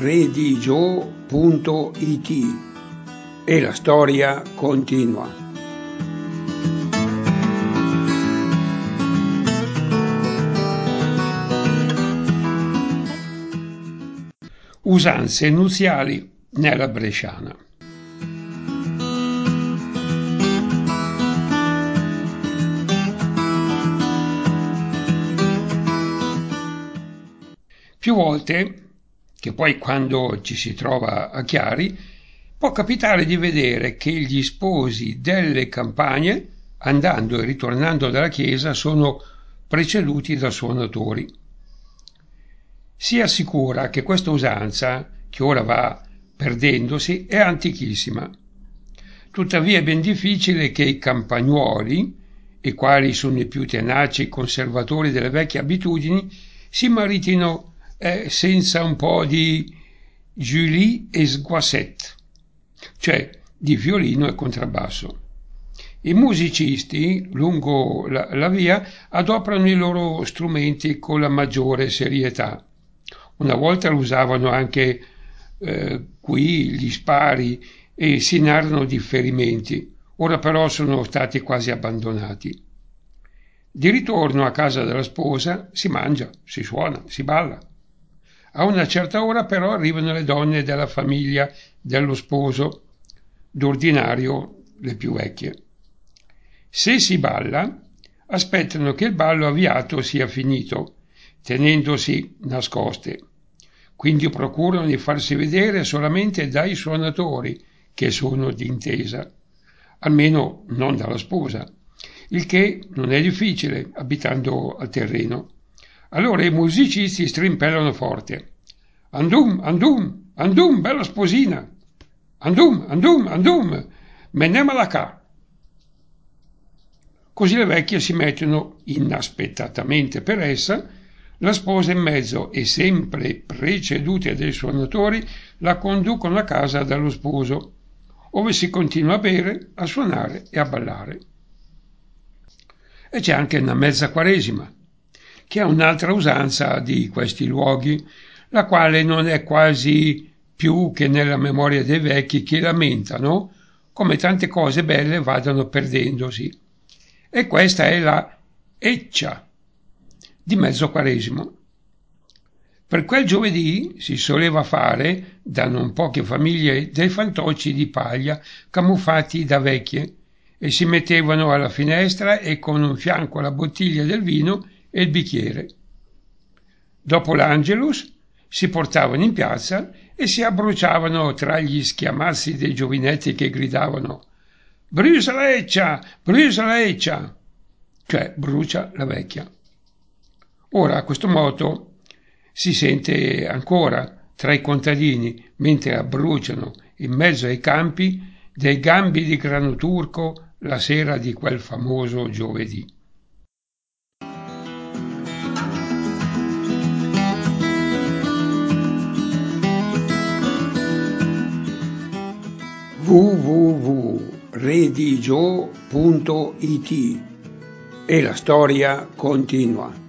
www.redigio.it e la storia continua. Usanze nuziali nella bresciana. Più volte, che poi quando ci si trova a Chiari, può capitare di vedere che gli sposi delle campagne, andando e ritornando dalla chiesa, sono preceduti da suonatori. Si assicura che questa usanza, che ora va perdendosi, è antichissima. Tuttavia è ben difficile che i campagnuoli, i quali sono i più tenaci conservatori delle vecchie abitudini, si maritino senza un po' di Julie e Sguasette, cioè di violino e contrabbasso. I musicisti lungo la via adoperano i loro strumenti con la maggiore serietà. Una volta lo usavano anche qui gli spari e si narrano di ferimenti, ora però sono stati quasi abbandonati. Di ritorno a casa della sposa si mangia, si suona, si balla. A una certa ora però arrivano le donne della famiglia dello sposo, d'ordinario le più vecchie. Se si balla, aspettano che il ballo avviato sia finito, tenendosi nascoste. Quindi procurano di farsi vedere solamente dai suonatori che sono d'intesa, almeno non dalla sposa, il che non è difficile abitando al terreno. Allora i musicisti strimpellano forte. Andum, andum, andum, bella sposina! Andum, andum, andum, menemala qua! Così le vecchie si mettono inaspettatamente per essa, la sposa in mezzo e sempre precedute dai suonatori la conducono a casa dallo sposo, ove si continua a bere, a suonare e a ballare. E c'è anche una mezza quaresima, che è un'altra usanza di questi luoghi, la quale non è quasi più che nella memoria dei vecchi che lamentano come tante cose belle vadano perdendosi. E questa è la Eccia di mezzo quaresimo. Per quel giovedì si soleva fare, da non poche famiglie, dei fantocci di paglia camuffati da vecchie e si mettevano alla finestra e con un fianco la bottiglia del vino e il bicchiere. Dopo l'Angelus si portavano in piazza e si abbruciavano tra gli schiamazzi dei giovinetti che gridavano «Brucia la Eccia! Brucia la Eccia!», cioè brucia la vecchia. Ora a questo moto si sente ancora tra i contadini mentre abbruciano in mezzo ai campi dei gambi di grano turco la sera di quel famoso giovedì. www.redigio.it e la storia continua.